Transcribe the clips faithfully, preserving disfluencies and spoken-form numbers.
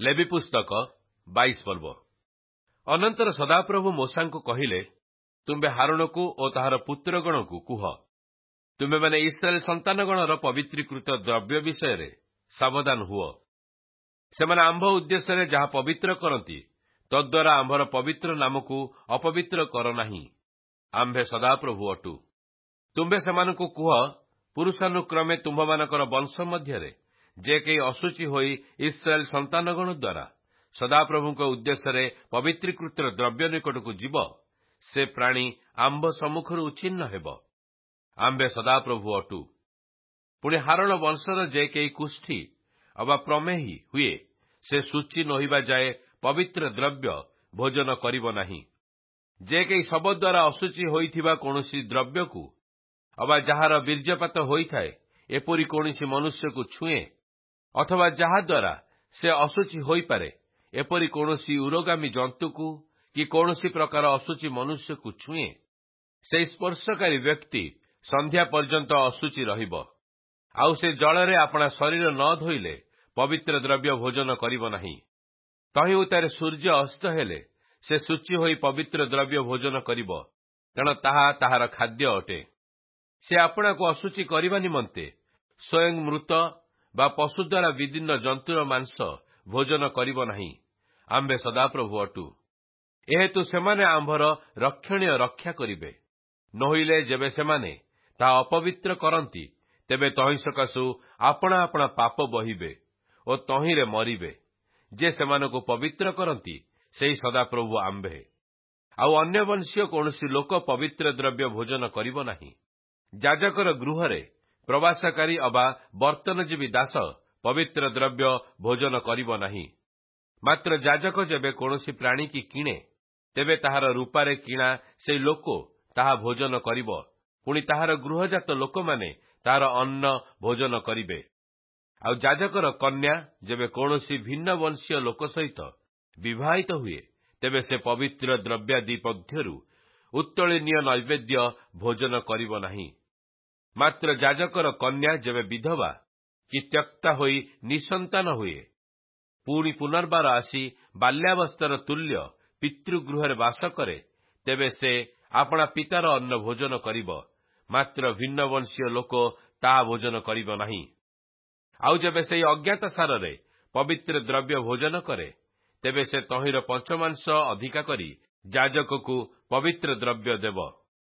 ଲେବି ପୁସ୍ତକ ବାଇଶ ପର୍ବ। ଅନନ୍ତର ସଦାପ୍ରଭୁ ମୋଶାଙ୍କୁ କହିଲେ, ତୁମ୍ଭେ ହାରୁଣକୁ ଓ ତାହାର ପୁତ୍ରଗଣକୁ କୁହ, ତୁମ୍ଭେମାନେ ଇସ୍ରାଏଲ ସନ୍ତାନଗଣର ପବିତ୍ରୀକୃତ ଦ୍ରବ୍ୟ ବିଷୟରେ ସାବଧାନ ହୁଅ। ସେମାନେ ଆମ୍ଭ ଉଦ୍ଦେଶ୍ୟରେ ଯାହା ପବିତ୍ର କରନ୍ତି, ତଦ୍ୱାରା ଆମ୍ଭର ପବିତ୍ର ନାମକୁ ଅପବିତ୍ର କର ନାହିଁ। ଆମ୍ଭେ ସଦାପ୍ରଭୁ ଅଟୁ। ତୁମ୍ଭେ ସେମାନଙ୍କୁ କୁହ, ପୁରୁଷାନୁକ୍ରମେ ତୁମ୍ଭମାନଙ୍କର ବଂଶ ମଧ୍ୟରେ ଯେ କେହି ଅଶୁଚି ହୋଇ ଇସ୍ରାଏଲ ସନ୍ତାନଗଣ ଦ୍ୱାରା ସଦାପ୍ରଭୁଙ୍କ ଉଦ୍ଦେଶ୍ୟରେ ପବିତ୍ରୀକୃତ ଦ୍ରବ୍ୟ ନିକଟକୁ ଯିବ, ସେ ପ୍ରାଣୀ ଆମ୍ଭ ସମ୍ମୁଖରୁ ଉଚ୍ଛିନ୍ନ ହେବ। ଆମ୍ଭେ ସଦାପ୍ରଭୁ ଅଟୁ। ପୁଣି ହାରଣ ବଂଶର ଯେ କେହି କୁଷ୍ଠୀ ଅବା ପ୍ରମେହୀ ହୁଏ, ସେ ସୂଚୀ ନୋହିବା ଯାଏ ପବିତ୍ର ଦ୍ରବ୍ୟ ଭୋଜନ କରିବ ନାହିଁ। ଯେ କେହି ଶବ ଦ୍ୱାରା ଅଶୁଚି ହୋଇଥିବା କୌଣସି ଦ୍ରବ୍ୟକୁ ଅବା ଯାହାର ବୀର୍ଯ୍ୟପାତ ହୋଇଥାଏ ଏପରି କୌଣସି ମନୁଷ୍ୟକୁ ଛୁଏଁ, ଅଥବା ଯାହାଦ୍ୱାରା ସେ ଅଶୁଚି ହୋଇପାରେ ଏପରି କୌଣସି ଉରୋଗାମୀ ଜନ୍ତୁକୁ କି କୌଣସି ପ୍ରକାର ଅଶୁଚି ମନୁଷ୍ୟକୁ ଛୁଏଁ, ସେହି ସ୍ପର୍ଶକାରୀ ବ୍ୟକ୍ତି ସନ୍ଧ୍ୟା ପର୍ଯ୍ୟନ୍ତ ଅଶୁଚି ରହିବ। ଆଉ ସେ ଜଳରେ ଆପଣା ଶରୀର ନ ଧୋଇଲେ ପବିତ୍ର ଦ୍ରବ୍ୟ ଭୋଜନ କରିବ ନାହିଁ। ତହିଁ ଉତ୍ତାରେ ସୂର୍ଯ୍ୟ ଅସ୍ତ ହେଲେ ସେ ଶୁଚି ହୋଇ ପବିତ୍ର ଦ୍ରବ୍ୟ ଭୋଜନ କରିବ, କାରଣ ତାହା ତାହାର ଖାଦ୍ୟ ଅଟେ। ସେ ଆପଣାକୁ ଅଶୁଚି କରିବା ନିମନ୍ତେ ସ୍ୱୟଂ ମୃତ ବା ପଶୁ ଦ୍ୱାରା ବିଦୀର୍ଣ୍ଣ ଜନ୍ତୁର ମାଂସ ଭୋଜନ କରିବ ନାହିଁ। ଆମ୍ଭେ ସଦାପ୍ରଭୁ ଅଟୁ। ଏହେତୁ ସେମାନେ ଆମ୍ଭର ରକ୍ଷଣୀୟ ରକ୍ଷା କରିବେ। ନୋହିଲେ ଯେବେ ସେମାନେ ତାହା ଅପବିତ୍ର କରନ୍ତି, ତେବେ ତହିଁ ସକାଶୁ ଆପଣା ଆପଣା ପାପ ବହିବେ ଓ ତହିଁରେ ମରିବେ। ଯେ ସେମାନଙ୍କୁ ପବିତ୍ର କରନ୍ତି, ସେହି ସଦାପ୍ରଭୁ ଆମ୍ଭେ। ଆଉ ଅନ୍ୟ ବଂଶୀୟ କୌଣସି ଲୋକ ପବିତ୍ର ଦ୍ରବ୍ୟ ଭୋଜନ କରିବ ନାହିଁ। ଯାଜକର ଗୃହରେ ପ୍ରବାସକାରୀ ଅବା ବର୍ତ୍ତନଜୀବୀ ଦାସ ପବିତ୍ର ଦ୍ରବ୍ୟ ଭୋଜନ କରିବ ନାହିଁ। ମାତ୍ର ଯାଜକ ଯେବେ କୌଣସି ପ୍ରାଣୀକି କିଣେ, ତେବେ ତାହାର ରୂପାରେ କିଣା ସେହି ଲୋକ ତାହା ଭୋଜନ କରିବ। ପୁଣି ତାହାର ଗୃହଜାତ ଲୋକମାନେ ତାହାର ଅନ୍ନ ଭୋଜନ କରିବେ। ଆଉ ଯାଜକର କନ୍ୟା ଯେବେ କୌଣସି ଭିନ୍ନ ବଂଶୀୟ ଲୋକ ସହିତ ବିବାହିତ ହୁଏ, ତେବେ ସେ ପବିତ୍ର ଦ୍ରବ୍ୟାଦି ମଧ୍ୟରୁ ଉତ୍ତୋଳନୀୟ ନୈବେଦ୍ୟ ଭୋଜନ କରିବ ନାହିଁ। ମାତ୍ର ଯାଜକର କନ୍ୟା ଯେବେ ବିଧବା କି ତ୍ୟକ୍ତା ହୋଇ ନିଃସନ୍ତାନ ହୁଏ, ପୁଣି ପୁନର୍ବାର ଆସି ବାଲ୍ୟାବସ୍ଥାର ତୁଲ୍ୟ ପିତୃଗୃହରେ ବାସ କରେ, ତେବେ ସେ ଆପଣା ପିତାର ଅନ୍ନ ଭୋଜନ କରିବ। ମାତ୍ର ଭିନ୍ନ ବଂଶୀୟ ଲୋକ ତାହା ଭୋଜନ କରିବ ନାହିଁ। ଆଉ ଯେବେ ସେହି ଅଜ୍ଞାତ ସାରରେ ପବିତ୍ର ଦ୍ରବ୍ୟ ଭୋଜନ କରେ, ତେବେ ସେ ତହିଁର ପଞ୍ଚମାଂଶ ଅଧିକା କରି ଯାଜକକୁ ପବିତ୍ର ଦ୍ରବ୍ୟ ଦେବ।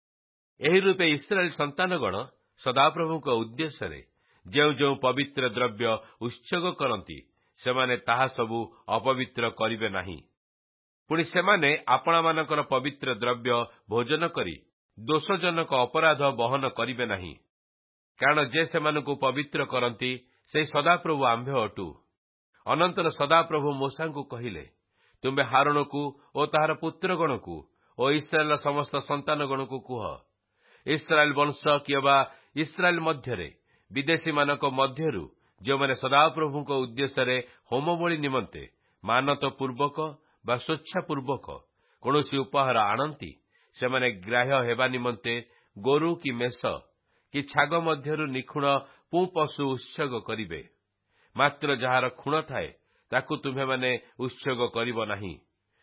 ଏହି ରୂପେ ଇସ୍ରାଏଲ ସନ୍ତାନଗଣ ସଦାପ୍ରଭୁଙ୍କ ଉଦ୍ଦେଶ୍ୟରେ ଯେଉଁ ଯେଉଁ ପବିତ୍ର ଦ୍ରବ୍ୟ ଉତ୍ସର୍ଗ କରନ୍ତି, ସେମାନେ ତାହା ସବୁ ଅପବିତ୍ର କରିବେ ନାହିଁ। ପୁଣି ସେମାନେ ଆପଣାମାନଙ୍କର ପବିତ୍ର ଦ୍ରବ୍ୟ ଭୋଜନ କରି ଦୋଷଜନକ ଅପରାଧ ବହନ କରିବେ ନାହିଁ, କାରଣ ଯେ ସେମାନଙ୍କୁ ପବିତ୍ର କରନ୍ତି, ସେହି ସଦାପ୍ରଭୁ ଆମ୍ଭେ ଅଟୁ। ଅନନ୍ତର ସଦାପ୍ରଭୁ ମୋଶାଙ୍କୁ କହିଲେ, ତୁମ୍ଭେ ହାରୁଣକୁ ଓ ତାହାର ପୁତ୍ରଗଣକୁ ଓ ଇସ୍ରାଏଲର ସମସ୍ତ ସନ୍ତାନଗଣକୁ କୁହ, ଇସ୍ରାଏଲ ବଂଶ କିମ୍ବା ଇସ୍ରାଏଲ ମଧ୍ୟରେ ବିଦେଶୀମାନଙ୍କ ମଧ୍ୟରୁ ଯେଉଁମାନେ ସଦାପ୍ରଭୁଙ୍କ ଉଦ୍ଦେଶ୍ୟରେ ହୋମବଳି ନିମନ୍ତେ ମାନତ ପୂର୍ବକ ବା ସ୍ୱେଚ୍ଛାପୂର୍ବକ କୌଣସି ଉପହାର ଆଣନ୍ତି, ସେମାନେ ଗ୍ରାହ୍ୟ ହେବା ନିମନ୍ତେ ଗୋରୁ କି ମେଷ କି ଛାଗ ମଧ୍ୟରୁ ନିଖୁଣ ପୁଁ ପଶୁ ଉତ୍ସର୍ଗ କରିବେ। ମାତ୍ର ଯାହାର ଖୁଣ ଥାଏ ତାକୁ ତୁମ୍ଭେମାନେ ଉତ୍ସର୍ଗ କରିବ ନାହିଁ,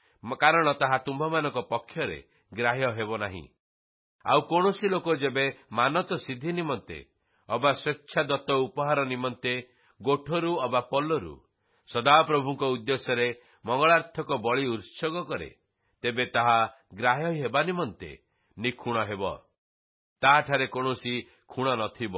କାରଣ ତାହା ତୁମ୍ଭମାନଙ୍କ ପକ୍ଷରେ ଗ୍ରାହ୍ୟ ହେବ ନାହିଁ। ଆଉ କୌଣସି ଲୋକ ଯେବେ ମାନତ ସିଦ୍ଧି ନିମନ୍ତେ ଅବା ସ୍ୱେଚ୍ଛାଦତ୍ତ ଉପହାର ନିମନ୍ତେ ଗୋଠରୁ ଅବା ପଲ୍ଲରୁ ସଦାପ୍ରଭୁଙ୍କ ଉଦ୍ଦେଶ୍ୟରେ ମଙ୍ଗଳାର୍ଥକ ବଳି ଉତ୍ସର୍ଗ କରେ, ତେବେ ତାହା ଗ୍ରାହ୍ୟ ହେବା ନିମନ୍ତେ ନିଖୁଣ ହେବ। ତାହାଠାରେ କୌଣସି ଖୁଣ ନଥିବ।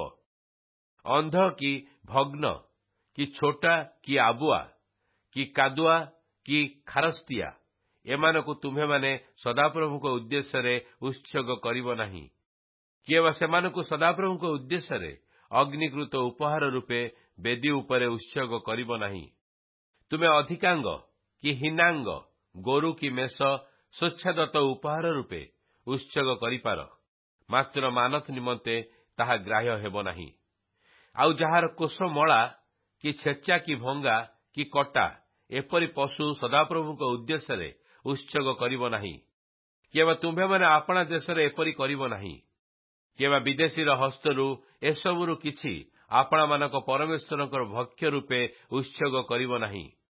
ଅନ୍ଧ କି ଭଗ୍ନ କି ଛୋଟା କି ଆବୁଆ କି କାଦୁଆ କି ଖାରସ୍ତିଆ, ଏମାନଙ୍କୁ ତୁମ୍ଭେମାନେ ସଦାପ୍ରଭୁଙ୍କ ଉଦ୍ଦେଶ୍ୟରେ ଉତ୍ସର୍ଗ କରିବ ନାହିଁ। କିଏ ବା ସେମାନଙ୍କୁ ସଦାପ୍ରଭୁଙ୍କ ଉଦ୍ଦେଶ୍ୟରେ ଅଗ୍ନିକୃତ ଉପହାର ରୂପେ ବେଦୀ ଉପରେ ଉତ୍ସର୍ଗ କରିବ ନାହିଁ। ତୁମେ ଅଧିକାଙ୍ଗ କି ହୀନାଙ୍ଗ ଗୋରୁ କି ମେଷ ସ୍ୱେଚ୍ଛାଦତ୍ତ ଉପହାର ରୂପେ ଉତ୍ସର୍ଗ କରିପାର, ମାତ୍ର ମାନତ ନିମନ୍ତେ ତାହା ଗ୍ରାହ୍ୟ ହେବ ନାହିଁ। ଆଉ ଯାହାର କୋଷ ମଳା କି ଛେଚା କି ଭଙ୍ଗା କି କଟା ଏପରି ପଶୁ ସଦାପ୍ରଭୁଙ୍କ ଉଦ୍ଦେଶ୍ୟରେ ଉତ୍ସର୍ଗ କରିବ ନାହିଁ। କିମ୍ବା ତୁମ୍ଭେମାନେ ଆପଣା ଦେଶରେ ଏପରି କରିବ ନାହିଁ। କିମ୍ବା ବିଦେଶୀର ହସ୍ତରୁ ଏସବୁରୁ କିଛି ଆପଣାମାନଙ୍କ ପରମେଶ୍ୱରଙ୍କର ଭକ୍ଷ୍ୟ ରୂପେ ଉତ୍ସର୍ଗ କରିବ ନାହିଁ।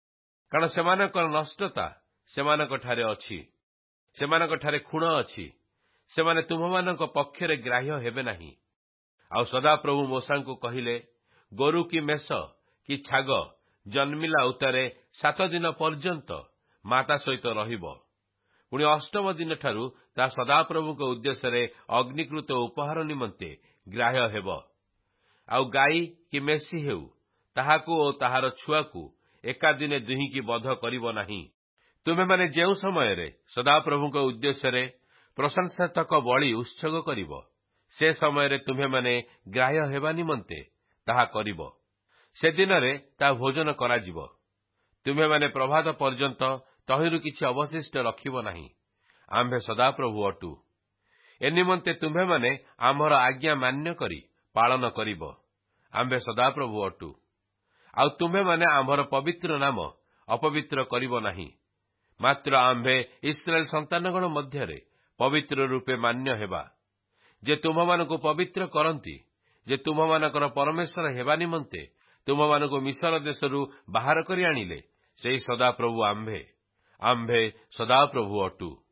କାରଣ ସେମାନଙ୍କର ନଷ୍ଟତା ସେମାନଙ୍କଠାରେ ଅଛି, ସେମାନଙ୍କଠାରେ ଖୁଣ ଅଛି। ସେମାନେ ତୁମମାନଙ୍କ ପକ୍ଷରେ ଗ୍ରାହ୍ୟ ହେବେ ନାହିଁ। ଆଉ ସଦାପ୍ରଭୁ ମୂଷାଙ୍କୁ କହିଲେ, ଗୋରୁ କି ମେଷ କି ଛାଗ ଜନ୍ମିଲା ଉତ୍ତାରେ ସାତ ଦିନ ପର୍ଯ୍ୟନ୍ତ ମାତା ସହିତ ରହିବ। ପୁଣି ଅଷ୍ଟମ ଦିନଠାରୁ ତାହା ସଦାପ୍ରଭୁଙ୍କ ଉଦ୍ଦେଶ୍ୟରେ ଅଗ୍ନିକୃତ ଉପହାର ନିମନ୍ତେ ଗ୍ରାହ୍ୟ ହେବ। ଆଉ ଗାଈ କି ମେଷି ହେଉ, ତାହାକୁ ଓ ତାହାର ଛୁଆକୁ ଏକାଦିନେ ଦୁହିଁକି ବଧ କରିବ ନାହିଁ। ତୁମେମାନେ ଯେଉଁ ସମୟରେ ସଦାପ୍ରଭୁଙ୍କ ଉଦ୍ଦେଶ୍ୟରେ ପ୍ରଶଂସାତକ ବଳି ଉତ୍ସର୍ଗ କରିବ, ସେ ସମୟରେ ତୁମେମାନେ ଗ୍ରାହ୍ୟ ହେବା ନିମନ୍ତେ ତାହା କରିବ। ସେଦିନରେ ତାହା ଭୋଜନ କରାଯିବ। ତୁମେମାନେ ପ୍ରଭାତ ପର୍ଯ୍ୟନ୍ତ ତହିଁରୁ କିଛି ଅବଶିଷ୍ଟ ରଖିବ ନାହିଁ। ଆମ୍ଭେ ସଦାପ୍ରଭୁ ଅଟୁ। ଏ ନିମନ୍ତେ ତୁମ୍ଭେମାନେ ଆମ୍ଭର ଆଜ୍ଞା ମାନ୍ୟ କରି ପାଳନ କରିବ। ଆମ୍ଭେ ସଦାପ୍ରଭୁ ଅଟୁ। ଆଉ ତୁମ୍ଭେମାନେ ଆମ୍ଭର ପବିତ୍ର ନାମ ଅପବିତ୍ର କରିବ ନାହିଁ। ମାତ୍ର ଆମ୍ଭେ ଇସ୍ରାଏଲ ସନ୍ତାନଗଣ ମଧ୍ୟରେ ପବିତ୍ର ରୂପେ ମାନ୍ୟ ହେବା। ଯେ ତୁମ୍ଭମାନଙ୍କୁ ପବିତ୍ର କରନ୍ତି, ଯେ ତୁମ୍ଭମାନଙ୍କର ପରମେଶ୍ୱର ହେବା ନିମନ୍ତେ ତୁମ୍ଭମାନଙ୍କୁ ମିଶ୍ର ଦେଶରୁ ବାହାର କରି ଆଣିଲେ, ସେହି ସଦାପ୍ରଭୁ ଆମ୍ଭେ। ଆମ୍ଭେ ସଦାପ୍ରଭୁ ଅଟୁ।